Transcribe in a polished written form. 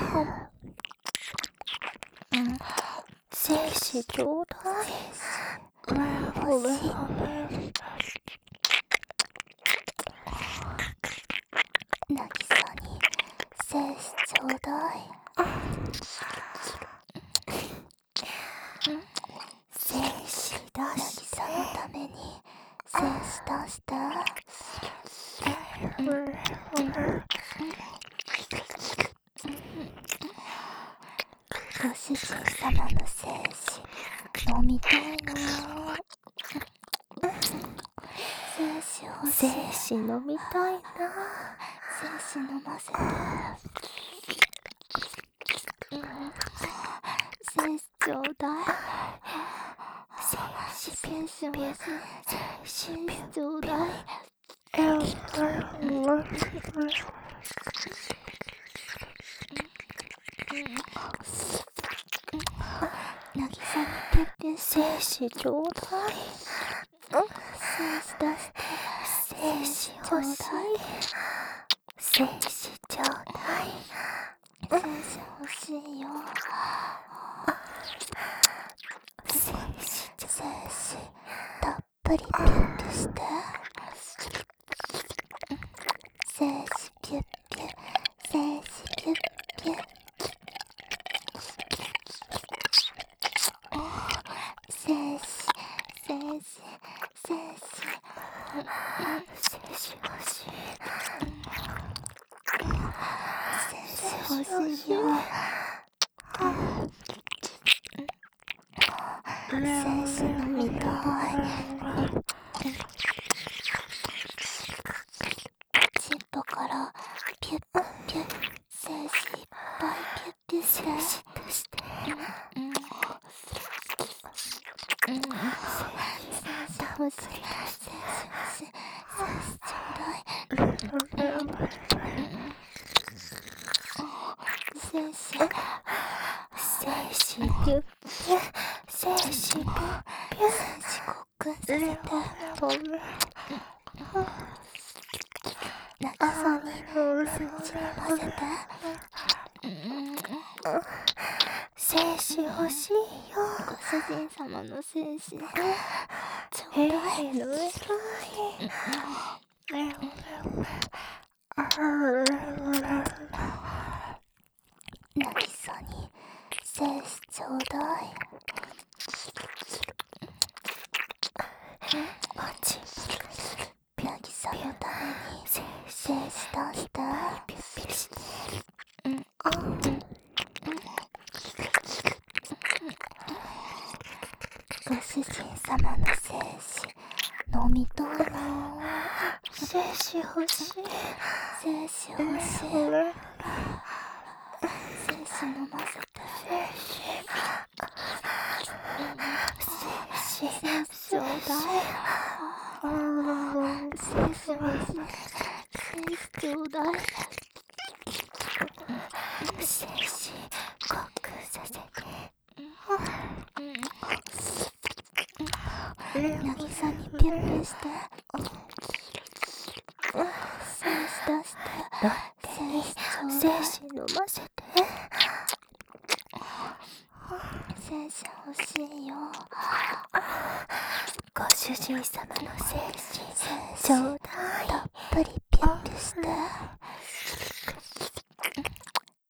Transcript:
精子ちょうだい。 なぎさに精子ちょうだい。精子出したのために精子出した。ご主人様の精子飲みたいな。精子欲しい。 精子飲みたいな。 精子飲ませて。精子ちょうだい。精子欲しい。精子ちょうだい。なぎさにペッペ精子ちょうだい。 精子出して。 精子欲しい。精子ちょうだい。 精子欲しいよ。精子たっぷりピュッピュして。精子ピュッピュ。精子ピュッピュ。精子精子精子欲しい。 精子欲しいよ。精子飲みたい。チッポからピュッピュッ。精子いっぱいピュッピュして。 精子出して。 精子欲しい。精子欲しい。精子ちょうだい。精子精子ピュッピュ。精子ピュッピュ。 精子ごっくんさせて。なぎさにそっち飲ませて。 精子欲しいよ。 ご主人様の精子ちょうだい。なぎさに精子ちょうだい。なぎさのために精子出して。ご主人様の精子飲みたいな。 精子欲しい。 精子欲しい。精子飲ませて。精子ちょうだい。精子欲しい。精子ちょうだい。 精子ごっくんさせて。 なぎさにピュッピュして。精子出して。精子ちょう精だい。 子飲ませて。 精子欲しいよ。 ご主人様の精子ちょうだい。